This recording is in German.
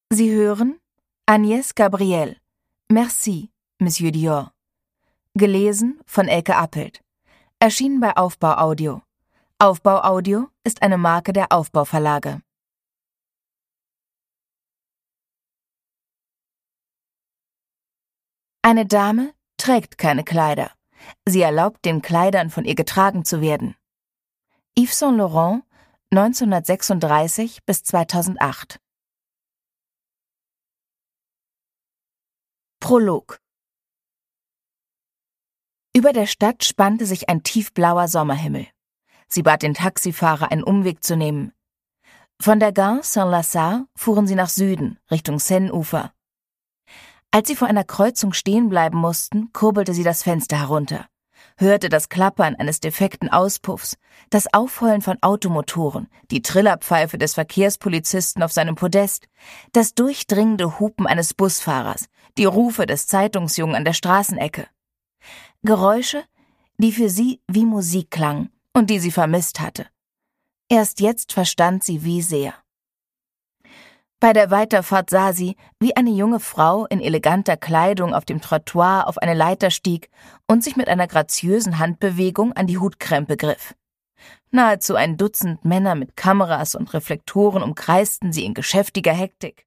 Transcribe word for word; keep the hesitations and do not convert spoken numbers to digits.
Sie hören Agnès Gabriel, Merci, Monsieur Dior. Gelesen von Elke Appelt. Erschienen bei Aufbau Audio. Aufbau Audio ist eine Marke der Aufbau Verlage. Eine Dame trägt keine Kleider. Sie erlaubt den Kleidern, von ihr getragen zu werden. Yves Saint Laurent, neunzehnhundertsechsunddreißig bis zweitausendacht. Prolog. Über der Stadt spannte sich ein tiefblauer Sommerhimmel. Sie bat den Taxifahrer, einen Umweg zu nehmen. Von der Gare Saint-Lazare fuhren sie nach Süden, Richtung Seineufer. Als sie vor einer Kreuzung stehen bleiben mussten, kurbelte sie das Fenster herunter, hörte das Klappern eines defekten Auspuffs, das Aufheulen von Automotoren, die Trillerpfeife des Verkehrspolizisten auf seinem Podest, das durchdringende Hupen eines Busfahrers, die Rufe des Zeitungsjungen an der Straßenecke. Geräusche, die für sie wie Musik klangen und die sie vermisst hatte. Erst jetzt verstand sie, wie sehr. Bei der Weiterfahrt sah sie, wie eine junge Frau in eleganter Kleidung auf dem Trottoir auf eine Leiter stieg und sich mit einer graziösen Handbewegung an die Hutkrempe griff. Nahezu ein Dutzend Männer mit Kameras und Reflektoren umkreisten sie in geschäftiger Hektik.